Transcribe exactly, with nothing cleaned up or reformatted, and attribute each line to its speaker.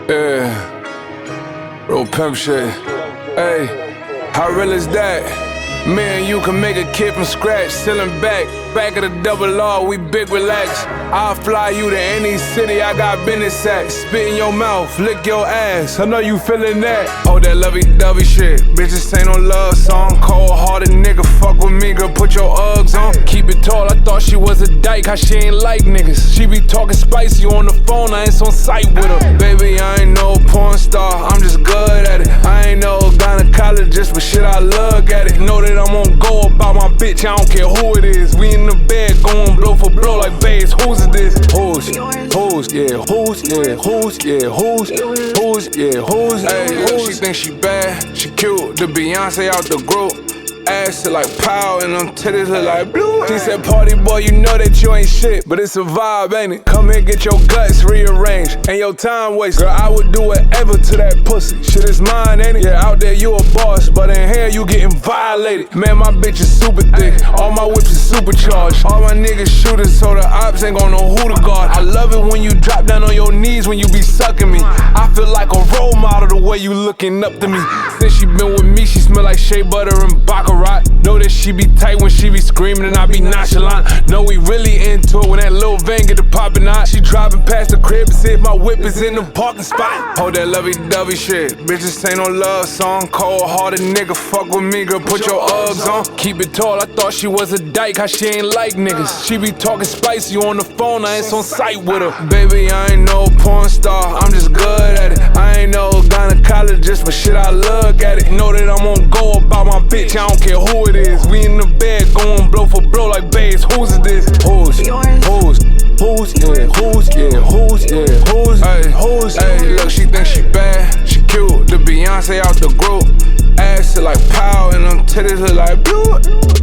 Speaker 1: Yeah, real pimp shit. Hey, how real is that? Me and you can make a kid from scratch, stealing back, back of the double R, we big relax. I'll fly you to any city, I got business at. Spit in your mouth, lick your ass, I know you feeling that. Oh, that lovey-dovey shit, bitches ain't no love song. Cold-hearted nigga, fuck with me, girl, put your Uggs on. Keep it tall, I thought she was a dyke, how she ain't like niggas. She be talking spicy on the phone, I ain't on sight with her. Baby, I ain't no porn star, I'm just good at it. I ain't no gynecologist, but shit, I look at it. Know that I'm on go about my bitch, I don't care who it is. We in the bed going blow for blow like babes. Who's this? Who's? Who's? Yeah, who's? Yeah, who's? Yeah, who's? Who's? Yeah, who's? Hey, look, she think she bad, she cute. The Beyonce out the group. Ass look like pow and them titties look like blue. She said, party boy, you know that you ain't shit, but it's a vibe, ain't it? Come here, get your guts rearranged and your time wasted. Girl, I would do whatever to that pussy. Shit is mine, ain't it? Yeah, out there you a boss, but in here you getting violated. Man, my bitch is super thick, all my whips is supercharged. All my niggas shooters, so the ops ain't gon' know who to guard. I love it when you drop down on your knees when you be sucking me. I feel like a role model the way you looking up to me. Since she been with me, she smell like shea butter and baccarat. Know that she be tight when she be screaming and I be nonchalant. Know we really into it when that little van get the poppin' out. She driving past the crib to see if my whip is in the parking spot. Hold that lovey-dovey shit, bitches ain't no love song. Cold-hearted nigga, fuck with me, girl, put your Uggs on. Keep it tall, I thought she was a dyke, how she ain't like niggas. She be talking spicy on the phone, I ain't on sight with her. Baby, I ain't no porn star, I'm just good at it. I ain't no gynecologist, but shit, I look at it. Know that I'm on go about my bitch, I don't care who it is. We in the bed going blow for blow like babes. Who's this? Who's? Who's? Who's? Yeah, who's? Yeah, who's? Yeah, who's? Hey, who's? Hey, look, she think she bad, she cute. The Beyonce out the group. Ass look like pow and them titties look like blue.